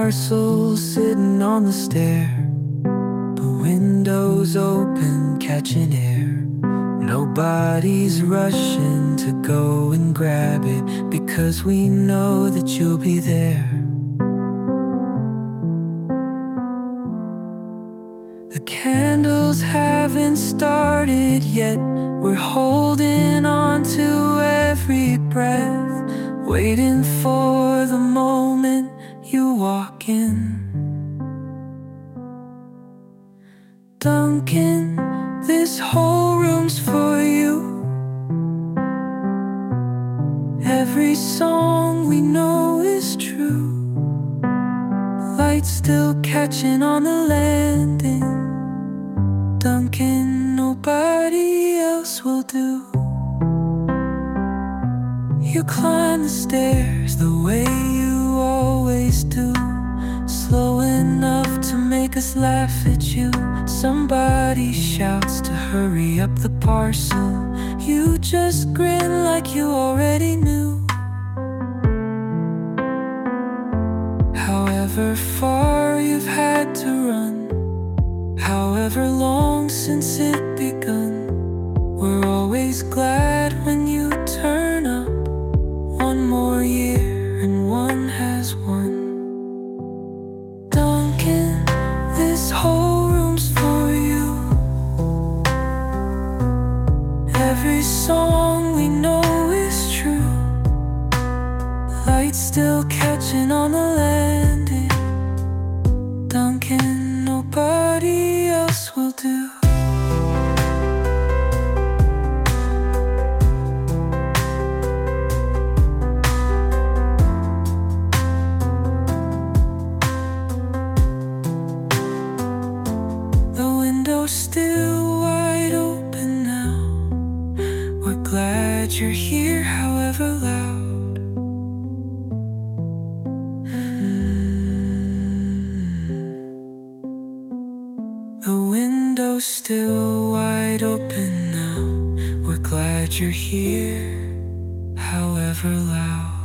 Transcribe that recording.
parcel sitting on the stair. The window's open, catching air. Nobody's rushing to go and grab it, because we know that you'll be there. The candles haven't started yet. We're holding on to every breath, waiting for the moment you walk in. Duncan, this whole room's for you. Every song we know is true. Lights still catching on the landing. Duncan, nobody else will do. You climb the stairs the way you always do, slow enough to make us laugh at you. Somebody shouts to hurry up the parcel. You just grin like you already knew. However far you've had to run, however long since it begun, we're always glad when you turn up. One more year and one has won. Duncan, this whole room's for you. Every song we know is true. Lights still catching on the landing. Duncan, nobody else will do. Still wide open now. We're glad you're here, however loud. The window's still wide open now. We're glad you're here, however loud.